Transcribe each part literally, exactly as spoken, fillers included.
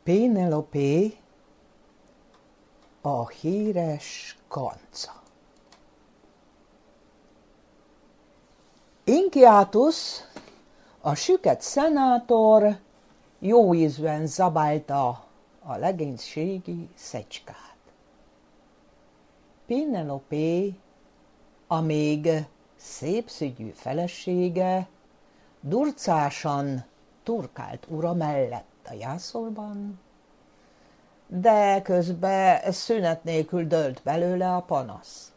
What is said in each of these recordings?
Pénelopé, a híres kanca. Inkiátusz, a süket szenátor jóízűen zabálta a legénységi szecskát. Pénelopé, a még szépszügyű felesége, durcásan turkált ura mellett a jászolban, de közben szünet nélkül dőlt belőle a panasz.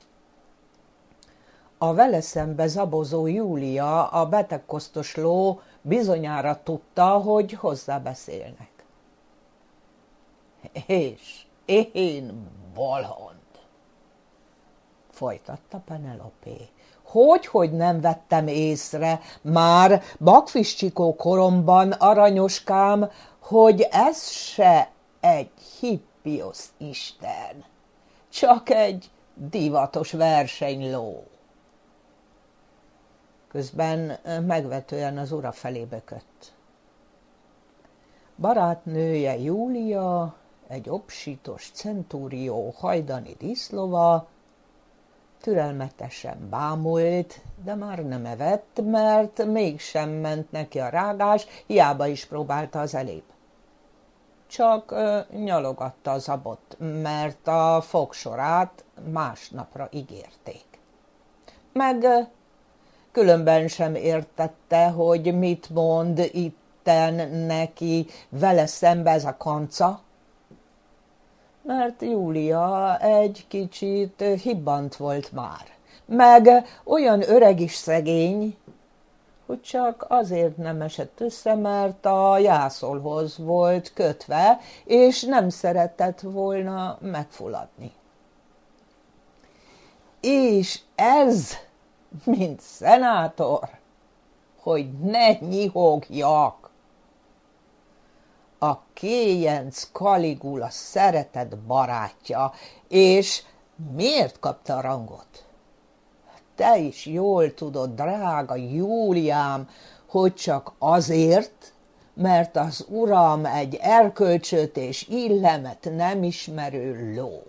A vele szembe zabozó Júlia, a betegkosztos ló bizonyára tudta, hogy hozzá beszélnek. És én bolond, folytatta Penelopé. Hogy, hogy nem vettem észre, már bakfiscsikó koromban, aranyoskám, hogy ez se egy hippiosz isten, csak egy divatos versenyló. Közben megvetően az ura felé bökött. Barátnője Júlia, egy obsítos centúrió hajdani díszlova, türelmetesen bámult, de már nem evett, mert mégsem ment neki a rágás, hiába is próbálta az elébb. Csak ö, nyalogatta az abot, mert a fogsorát másnapra ígérték. Meg ö, különben sem értette, hogy mit mond itten neki vele szembe ez a kanca, mert Júlia egy kicsit hibbant volt már, meg olyan öreg is szegény, hogy csak azért nem esett össze, mert a jászolhoz volt kötve, és nem szeretett volna megfulladni. És ez, mint szenátor, hogy ne nyihogjak. A kéjenc Kaligula szeretett barátja, és miért kapta a rangot? Te is jól tudod, drága Júliám, hogy csak azért, mert az uram egy erkölcsöt és illemet nem ismerő ló.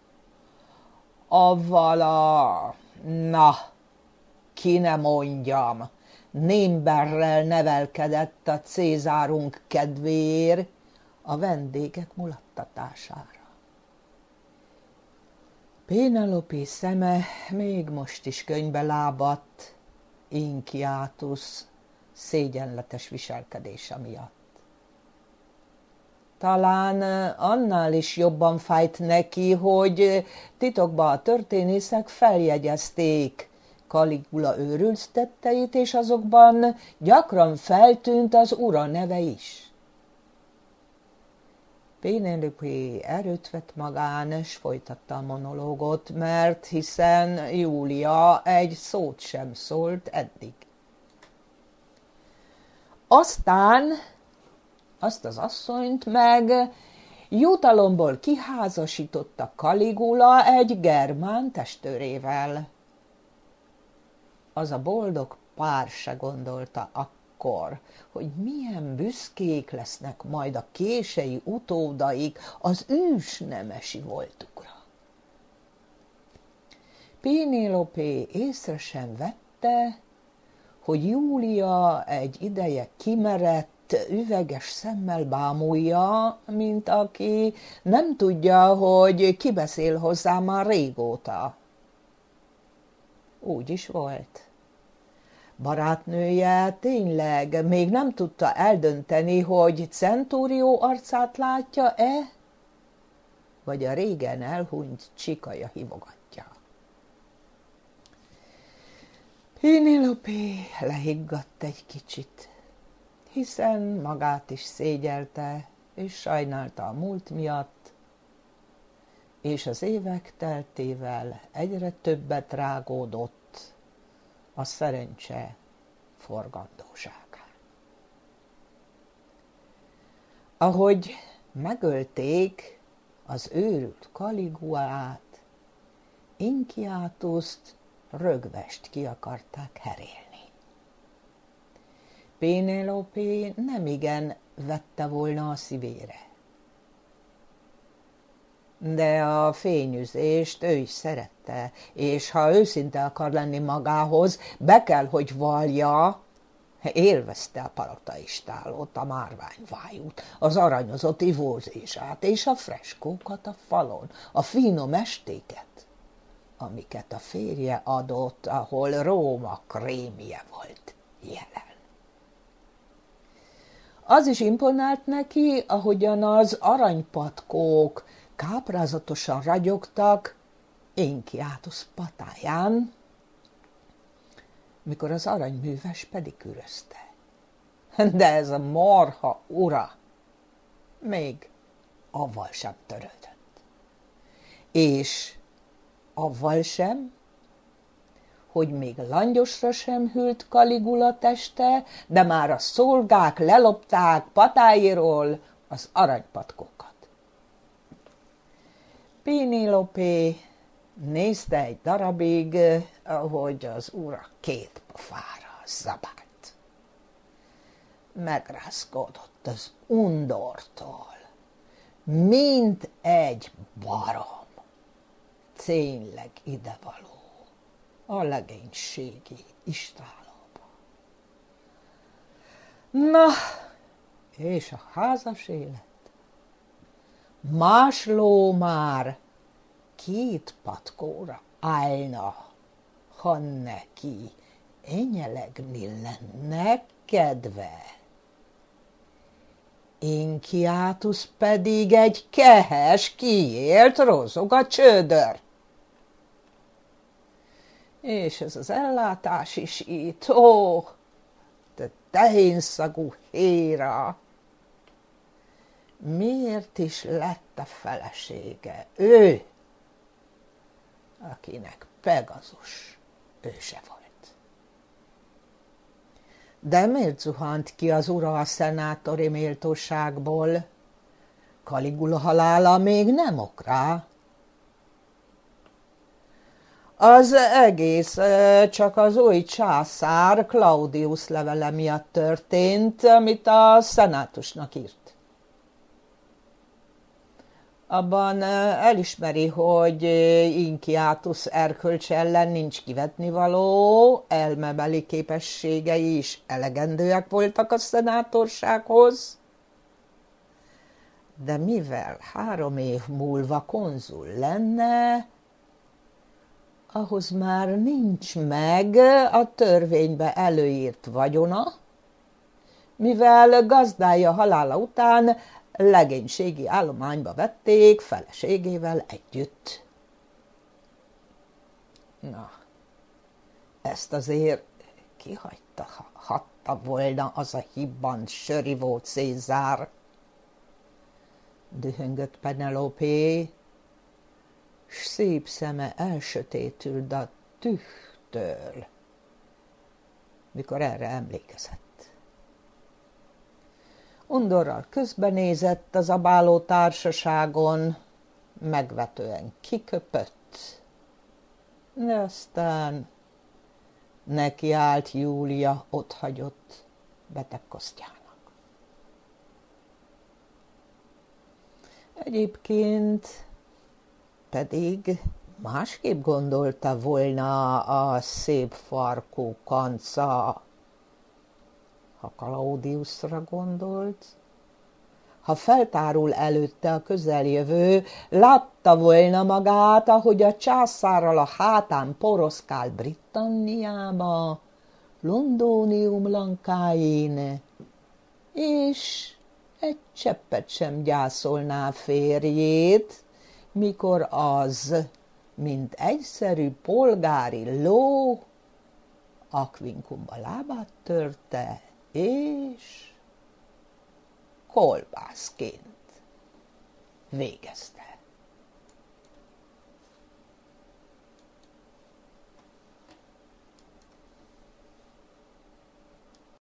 Avval a, na, ki ne mondjam, némberrel nevelkedett a Cézárunk kedvéért a vendégek mulattatására. Pénelopé szeme még most is könyvbe lábadt Inkiátusz szégyenletes viselkedése miatt. Talán annál is jobban fájt neki, hogy titokban a történészek feljegyezték Kaligula őrült tetteit, és azokban gyakran feltűnt az ura neve is. Pénelopé erőt vett magán, és folytatta a monológot, mert hiszen Júlia egy szót sem szólt eddig. Aztán azt az asszonyt meg jutalomból kiházasította Kaligula egy germán testőrével. Az a boldog pár se gondolta akkor, hogy milyen büszkék lesznek majd a kései utódaik az ősnemesi voltukra. Pénelopé észre sem vette, hogy Júlia egy ideje kimerett, üveges szemmel bámulja, mint aki nem tudja, hogy ki beszél hozzá már régóta. Úgy is volt. Barátnője tényleg még nem tudta eldönteni, hogy centúrió arcát látja-e, vagy a régen elhunyt csikaja hívogatja. Pénelopé lehiggadt egy kicsit, hiszen magát is szégyelte, és sajnálta a múlt miatt, és az évek teltével egyre többet rágódott a szerencse forgandóságán. Ahogy megölték az őrült Kaligulát, Inkiátuszt rögvest ki akarták herélni. Pénelopé nemigen vette volna a szívére. De a fényűzést ő is szerette, és ha őszinte akar lenni magához, be kell, hogy vallja, élvezte a palataistálót, a márványvájút, az aranyozott ivózésát és a freskókat a falon, a finom estéket, amiket a férje adott, ahol Róma krémje volt jelen. Az is imponált neki, ahogyan az aranypatkók káprázatosan ragyogtak Inkiátusz patáján, mikor az aranyműves pedikűrözte. De ez a marha ura még avval sem törődött. És avval sem, hogy még langyosra sem hűlt Kaligula teste, de már a szolgák lelopták patáiról az aranypatkókat. Pénélope nézte egy darabig, ahogy az ura két pofára zabált. Megrázkodott az undortól, mint egy barom. Tényleg idevaló a legénységi istálóba. Na, és a házas élet? Más ló már két patkóra állna, ha neki enyelegni lenne kedve. Inkiátusz pedig egy kehes, kiélt rozog a csődör. És ez az ellátás is itt, ó, te tehénszagú Héra! Miért is lett a felesége ő, akinek Pegazus őse volt? De miért zuhant ki az ura a szenátori méltóságból? Kaligula halála még nem ok rá. Az egész csak az új császár Claudius levele miatt történt, amit a szenátusnak írt. Abban elismeri, hogy Inkiátusz erkölcse ellen nincs kivetnivaló, elmebeli képességei is elegendőek voltak a szenátorsághoz, de mivel három év múlva konzul lenne, ahhoz már nincs meg a törvénybe előírt vagyona, mivel gazdája halála után legénységi állományba vették feleségével együtt. Na, ezt azért kihagyta, hatta volna az a hibbant sörivó Cézár. Dühöngött Penelope, s szép szeme elsötétült a tühtől, mikor erre emlékezett. Undorral közbenézett az abáló társaságon, megvetően kiköpött, de aztán nekiállt Júlia otthagyott betegkosztjának. Egyébként pedig másképp gondolta volna a szép farkú kanca, ha Claudiusra gondolt. Ha feltárul előtte a közeljövő, látta volna magát, ahogy a császárral a hátán poroszkál Britanniába, Londónium lankáin, és egy cseppet sem gyászolná férjét, mikor az, mint egyszerű polgári ló, Aquincumba lábát törte, és kolbászként végezte.